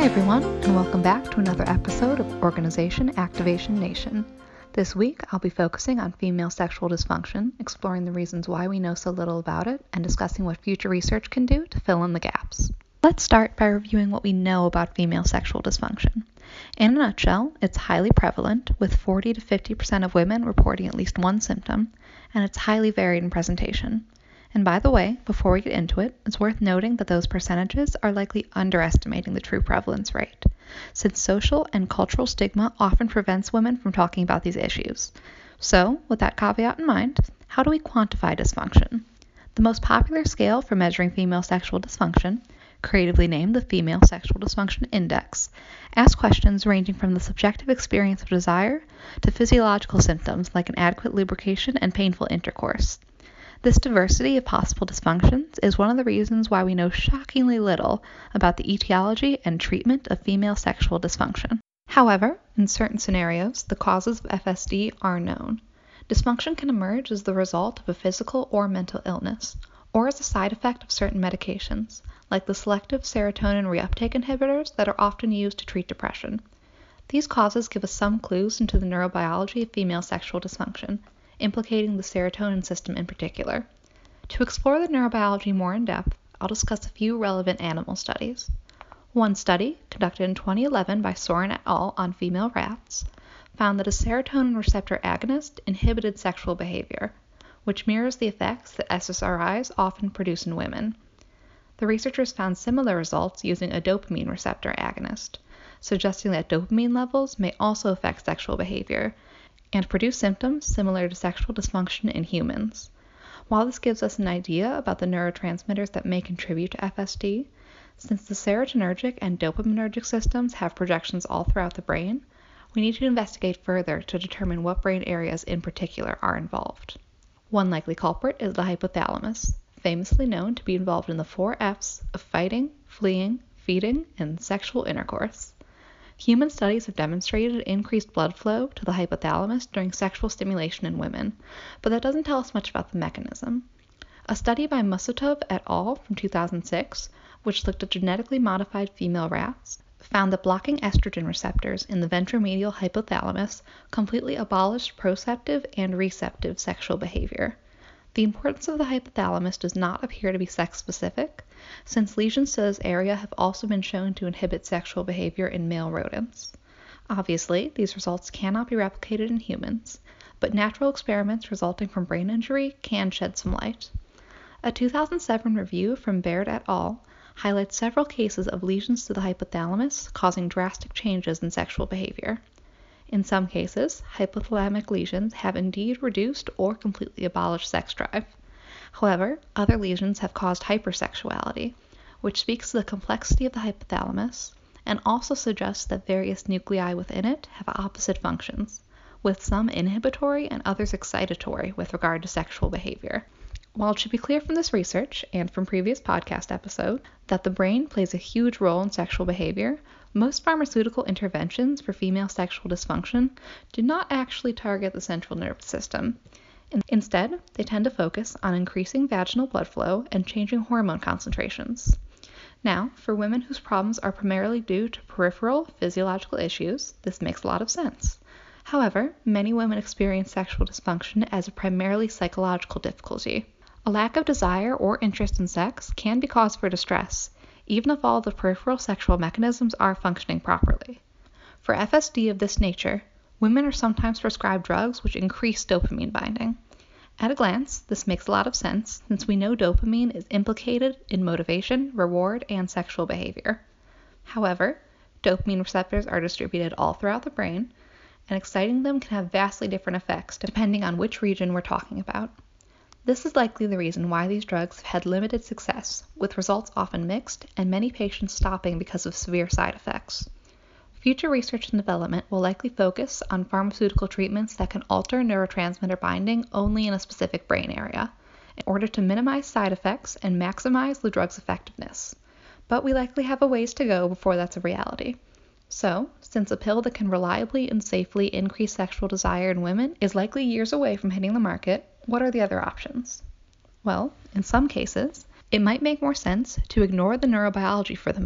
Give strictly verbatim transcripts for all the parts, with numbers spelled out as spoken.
Hi everyone, and welcome back to another episode of Organization Activation Nation. This week, I'll be focusing on female sexual dysfunction, exploring the reasons why we know so little about it, and discussing what future research can do to fill in the gaps. Let's start by reviewing what we know about female sexual dysfunction. In a nutshell, it's highly prevalent, with forty to fifty percent of women reporting at least one symptom, and it's highly varied in presentation. And by the way, before we get into it, it's worth noting that those percentages are likely underestimating the true prevalence rate, since social and cultural stigma often prevents women from talking about these issues. So, with that caveat in mind, how do we quantify dysfunction? The most popular scale for measuring female sexual dysfunction, creatively named the Female Sexual Dysfunction Index, asks questions ranging from the subjective experience of desire to physiological symptoms like inadequate lubrication and painful intercourse. This diversity of possible dysfunctions is one of the reasons why we know shockingly little about the etiology and treatment of female sexual dysfunction. However, in certain scenarios, the causes of F S D are known. Dysfunction can emerge as the result of a physical or mental illness, or as a side effect of certain medications, like the selective serotonin reuptake inhibitors that are often used to treat depression. These causes give us some clues into the neurobiology of female sexual dysfunction, implicating the serotonin system in particular. To explore the neurobiology more in depth, I'll discuss a few relevant animal studies. One study, conducted in twenty eleven by Soren et al. On female rats, found that a serotonin receptor agonist inhibited sexual behavior, which mirrors the effects that S S R Is often produce in women. The researchers found similar results using a dopamine receptor agonist, suggesting that dopamine levels may also affect sexual behavior and produce symptoms similar to sexual dysfunction in humans. While this gives us an idea about the neurotransmitters that may contribute to F S D, since the serotonergic and dopaminergic systems have projections all throughout the brain, we need to investigate further to determine what brain areas in particular are involved. One likely culprit is the hypothalamus, famously known to be involved in the four F's of fighting, fleeing, feeding, and sexual intercourse. Human studies have demonstrated increased blood flow to the hypothalamus during sexual stimulation in women, but that doesn't tell us much about the mechanism. A study by Musatov et al. From two thousand six, which looked at genetically modified female rats, found that blocking estrogen receptors in the ventromedial hypothalamus completely abolished proceptive and receptive sexual behavior. The importance of the hypothalamus does not appear to be sex-specific, since lesions to this area have also been shown to inhibit sexual behavior in male rodents. Obviously, these results cannot be replicated in humans, but natural experiments resulting from brain injury can shed some light. A two thousand seven review from Baird et al. Highlights several cases of lesions to the hypothalamus causing drastic changes in sexual behavior. In some cases, hypothalamic lesions have indeed reduced or completely abolished sex drive. However, other lesions have caused hypersexuality, which speaks to the complexity of the hypothalamus and also suggests that various nuclei within it have opposite functions, with some inhibitory and others excitatory with regard to sexual behavior. While it should be clear from this research and from previous podcast episodes that the brain plays a huge role in sexual behavior, most pharmaceutical interventions for female sexual dysfunction do not actually target the central nervous system. Instead, they tend to focus on increasing vaginal blood flow and changing hormone concentrations. Now, for women whose problems are primarily due to peripheral physiological issues, this makes a lot of sense. However, many women experience sexual dysfunction as a primarily psychological difficulty. A lack of desire or interest in sex can be cause for distress, even if all the peripheral sexual mechanisms are functioning properly. For F S D of this nature, women are sometimes prescribed drugs which increase dopamine binding. At a glance, this makes a lot of sense since we know dopamine is implicated in motivation, reward, and sexual behavior. However, dopamine receptors are distributed all throughout the brain, and exciting them can have vastly different effects depending on which region we're talking about. This is likely the reason why these drugs have had limited success, with results often mixed and many patients stopping because of severe side effects. Future research and development will likely focus on pharmaceutical treatments that can alter neurotransmitter binding only in a specific brain area, in order to minimize side effects and maximize the drug's effectiveness. But we likely have a ways to go before that's a reality. So, since a pill that can reliably and safely increase sexual desire in women is likely years away from hitting the market, what are the other options? Well, in some cases, it might make more sense to ignore the neurobiology for the moment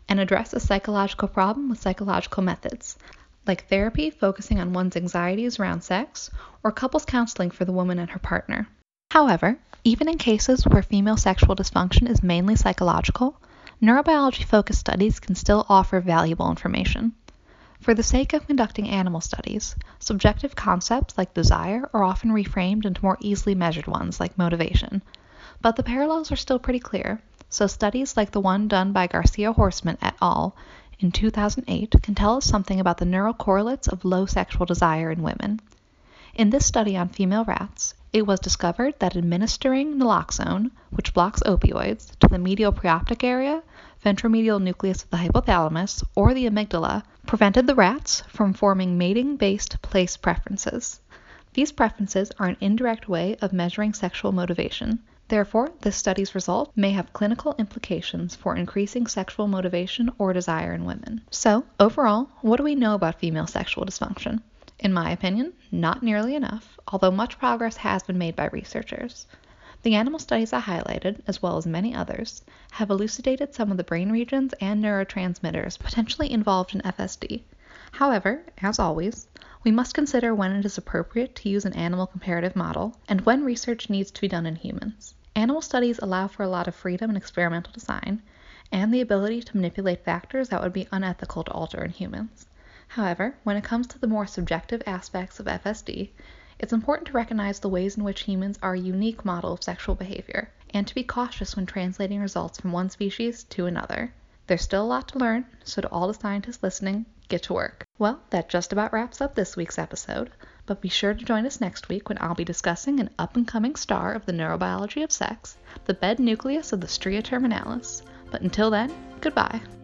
and address a psychological problem with psychological methods, like therapy focusing on one's anxieties around sex, or couples counseling for the woman and her partner. However, even in cases where female sexual dysfunction is mainly psychological, neurobiology-focused studies can still offer valuable information. For the sake of conducting animal studies, subjective concepts like desire are often reframed into more easily measured ones like motivation. But the parallels are still pretty clear, so studies like the one done by Garcia-Horstman et al. In two thousand eight can tell us something about the neural correlates of low sexual desire in women. In this study on female rats, it was discovered that administering naloxone, which blocks opioids, to the medial preoptic area, ventromedial nucleus of the hypothalamus, or the amygdala, prevented the rats from forming mating-based place preferences. These preferences are an indirect way of measuring sexual motivation. Therefore, this study's result may have clinical implications for increasing sexual motivation or desire in women. So, overall, what do we know about female sexual dysfunction? In my opinion, not nearly enough, although much progress has been made by researchers. The animal studies I highlighted, as well as many others, have elucidated some of the brain regions and neurotransmitters potentially involved in F S D. However, as always, we must consider when it is appropriate to use an animal comparative model and when research needs to be done in humans. Animal studies allow for a lot of freedom in experimental design and the ability to manipulate factors that would be unethical to alter in humans. However, when it comes to the more subjective aspects of F S D, it's important to recognize the ways in which humans are a unique model of sexual behavior, and to be cautious when translating results from one species to another. There's still a lot to learn, so to all the scientists listening, get to work. Well, that just about wraps up this week's episode, but be sure to join us next week when I'll be discussing an up-and-coming star of the neurobiology of sex, the bed nucleus of the stria terminalis. But until then, goodbye.